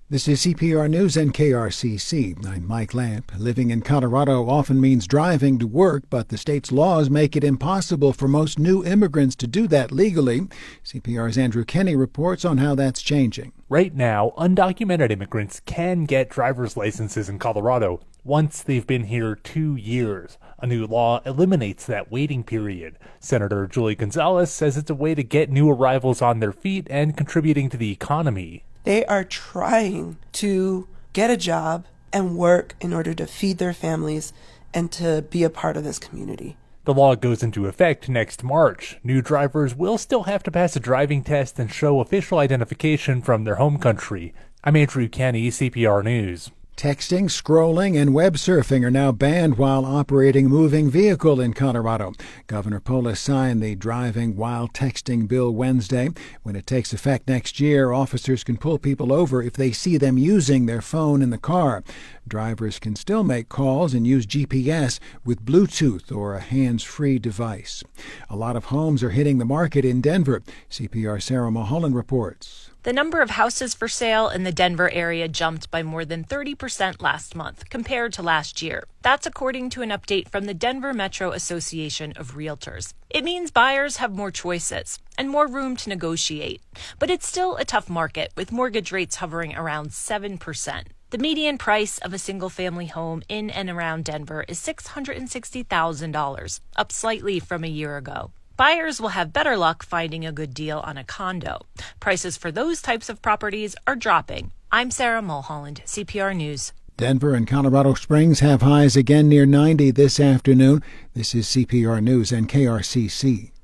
This is CPR News and KRCC. I'm Mike Lamp. Living in Colorado often means driving to work, but the state's laws make it impossible for most new immigrants to do that legally. CPR's Andrew Kenny reports on how that's changing. Right now, undocumented immigrants can get driver's licenses in Colorado once they've been here 2 years. A new law eliminates that waiting period. Senator Julie Gonzalez says it's a way to get new arrivals on their feet and contributing to the economy. They are trying to get a job and work in order to feed their families and to be a part of this community. The law goes into effect next March. New drivers will still have to pass a driving test and show official identification from their home country. I'm Andrew Kenny, CPR News. Texting, scrolling, and web surfing are now banned while operating a moving vehicle in Colorado. Governor Polis signed the driving while texting bill Wednesday. When it takes effect next year, officers can pull people over if they see them using their phone in the car. Drivers can still make calls and use GPS with Bluetooth or a hands-free device. A lot of homes are hitting the market in Denver. CPR Sarah Mulholland reports. The number of houses for sale in the Denver area jumped by more than 30% last month compared to last year. That's according to an update from the Denver Metro Association of Realtors. It means buyers have more choices and more room to negotiate. But it's still a tough market, with mortgage rates hovering around 7%. The median price of a single-family home in and around Denver is $660,000, up slightly from a year ago. Buyers will have better luck finding a good deal on a condo. Prices for those types of properties are dropping. I'm Sarah Mulholland, CPR News. Denver and Colorado Springs have highs again near 90 this afternoon. This is CPR News and KRCC.